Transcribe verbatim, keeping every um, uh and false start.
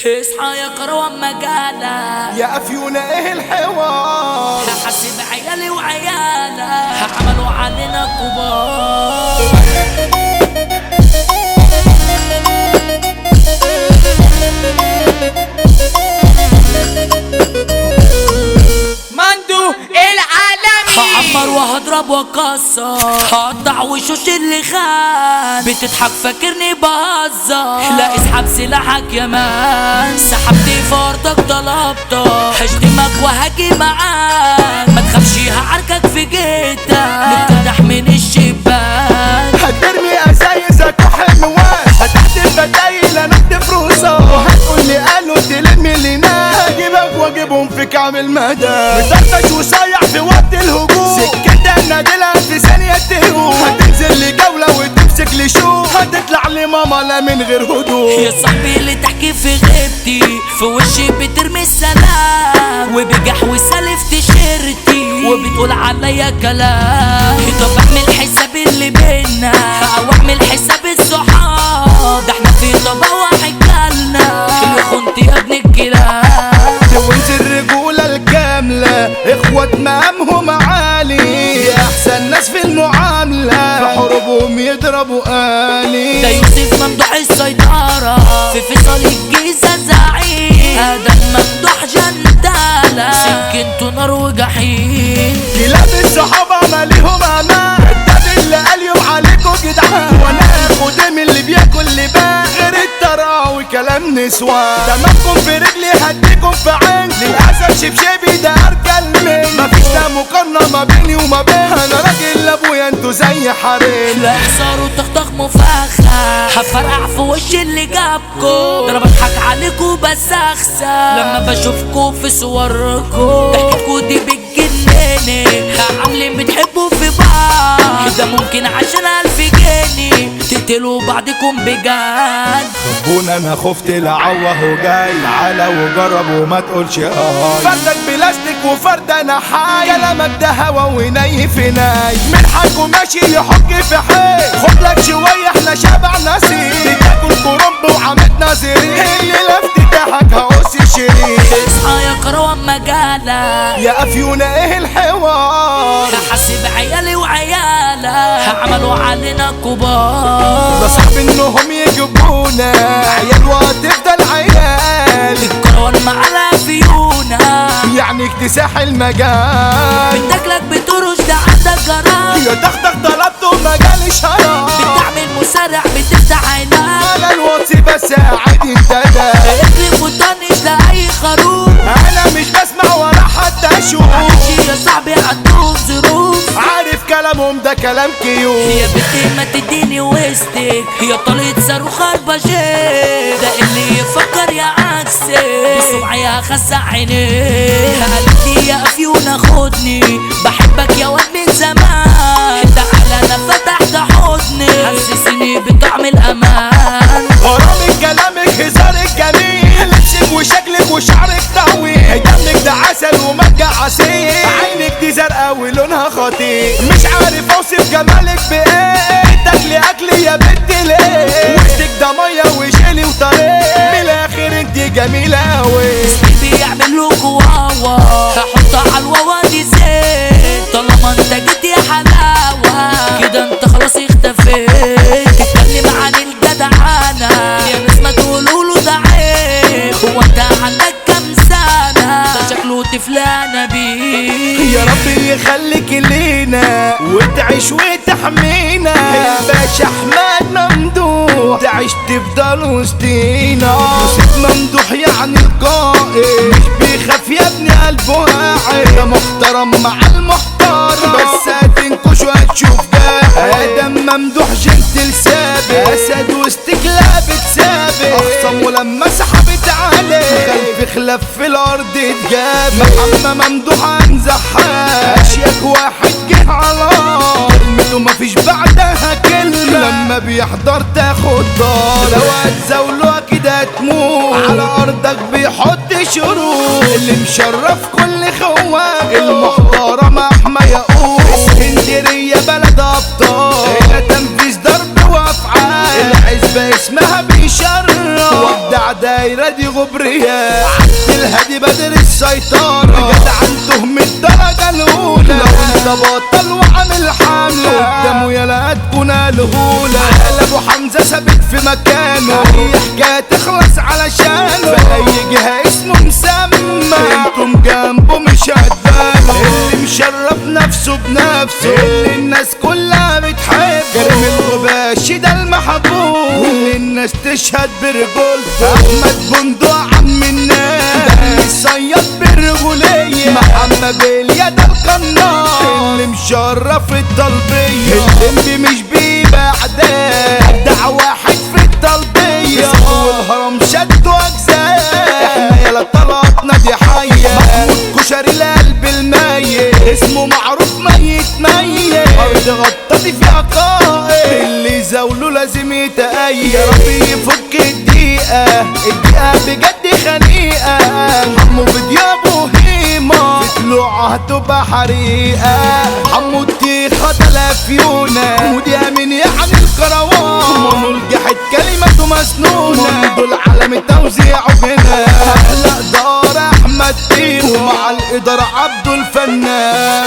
اصحى يا كروان مجالة يا افيونة ايه الحوار؟ هحاسب عيالي وعيالك عملوا علينا كبار. مندو العالمي هعمر وهضرب واكسر هقطع وشوش اللي خان بتضحك فاكرني بهزر لا اسحب سلاحك يا مان سحبت فرضك طلبتك هشتمك وهاجي معاك ما تخافش هعاركك في جيتك نفتح من الشباك هترمي ازايزك وحلوات هتحت البدايل انا اكتب روسة وهتقول لي قالوا تلم لي ناس هجيبك واجيبهم في كعب المدى مطرطش وصايع في وقت الهجوم سكتها نادلها في ثانية تهوم هتنزل لي جولة وتمسك لي شو هتطلع لي ماما لا من غير هدوء يا صاحبي اللي تحكي في غيبتي في وشي بترمي السلام وبجح وسالف تيشيرتي وبتقول عليا كلام طب اعمل حساب اللي بينا او اعمل حساب الصحاب ده احنا في طبق واحد كلنا اللي خنت يا ابن الكلاب وانت الرجولة الكاملة اخوات مقامهم عالي احسن ناس في المعاملة في حروبهم يضربوا آلي ده يوسف ممدوح السيطرة في فيصل الجيزة زعيم ادم ممدوح جندالة سكنته نار وجحيم كلاب الصحابة ماليهم امان الدب اللي قال يوم عليكوا جدعان وانا اخد من اللي بياكل لبان غير التراوي كلام نسوان دمكم في رجلي هديكم في عين للاسف شبشبي ده ارجل من مفيش لا مقارنة ما بيني وما بين انا راجل لابويا انتوا زي حريم لا احصار وتخطخ مفخة هفرقع في وش اللي جابكو ده انا بضحك عليكو بس اخسى لما بشوفكو في صوركو ضحكتكو دي بتجنني عاملين بتحبوا في بعض ده ممكن عشان الف جنيه تقتلوا بعضكم بجد ربنا انا خفت لعوه وجاي تعالى وجرب وما تقولش هاي فردك بلاستيك وفرد انا حي كلامك ده هوا وني في ناي من حقه ماشي يحك في حي خد لك شويه احنا شبع نسيم بتاكل كرنب وعملت ناظرين اللي لفت تحك هقص شريك اصحى يا كروان مجالة يا افيونة ايه الحوار؟ هحاسب عيالي وعيالك عملوا علينا كبار ده صعب انهم يجيبونا عيال وهتفضل عيال الكروان معانا فيونا يعني اكتساح المجال بتاكلك بترش ده عندك جرام يا تختك طلبته مجال شراب بتعمل مسرع بتفتح عينك على الواتس بس عادي انت ده اكرم وطنش لأي خروف انا مش بسمع ولا حتى اشوف معلش يا صاحبي عندهم ظروف عارف كلامهم ده كلام كيوت يا بنتي ما تديني وسطك هي طليت صاروخ اربجيه ده اللي يفكر يا عكسي بسمعي خسع عينيه قالت لي يا افيونة خدني بحبك يا واد من زمان تعالى انا فتحت حضني حسسني بطعم الامان غرامك كلامك هزارك جميل لبسك وشكلك وشعرك طويل دمك ده عسل ومرجع عسيل عينك دي زرقاء ولونها خطير مش عارف اوصف جمالك بايه تاكلي اكلي يا بنت ليه وشك ده ميه وشيلي وطريق من الاخر انت جميله اوي اسمي بيعمل له واوا هحط على الواوا دي زيت طالما انت جيت يا حلاوه كده انت خلاص اختفيت تتكلم عن الجدعانه يا ناس ما تقولوا له ده عيب هو انت عندك كام سنه ده شكله تفلانه بيه يا رب يخليك لينا وتعيش وتحمينا يا باشا احمد ممدوح تعيش تفضل وسطينا يوسف ممدوح يعني القائد مش بيخاف يا ابني قلبه واعي ده محترم مع المحترم بس هتنكش وهتشوف ده ادم ممدوح جنتل ثابت اسد واستكلاب ثابت اخصم ولما سحبت عليه خلف خلاف في الارض اتجاب محمد ممدوح انزحها اشيك واحد جه على كلمته مفيش بعدها كلمة لما بيحضر تاخد دار لو هتزاوله اكيد هتموت على ارضك بيحط شروط اللي مشرف كل خوان المحترم احمى يقول اسكندرية بلد ابطال هنا تنفيذ ضرب وافعال العزبة اسمها بيشرف ودع عدايرة دي غبرية عبد الهادي بدر السيطرة جدع تهم الدرجة الأولى لو انت بطل وعامل حملة قدامه يلا تكون الهولة ابو حمزة ثابت في مكانه اي حكاية تخلص علشانه في اي جهة اسمه مسمى انتم جنبه مش هتبانوا اللي مشرف نفسه بنفسه اللي الناس كلها بتحبه كريم الغباشي ده المحبوب واللي الناس تشهد برجولته احمد بندق عم الناس ده اللي صياد بالرجولية محمد بليا ده القناص اللي مشرف الطلبية اللي مش بيبقى عداء ابدع واحد في الطلبية والهرم شدوا اجزاء احنا يلا طلعتنا دي حية محمود كشري القلب الميت اسمه معروف ميت ميت ارض غطتي فيها قائد اللي زاوله لازم يتأيد يا رب يفك الدقيقة الدقيقة بجد خنيقة حمو بديابه هيمة طلوعها هتبقى حريقة حمو التيخة تلافيونة مودي امين يعني الكروان منو الجحد كلمته مسنونة دول عالم توزيعه هنا احلى دار احمد تيمو مع الادارة عبده الفنان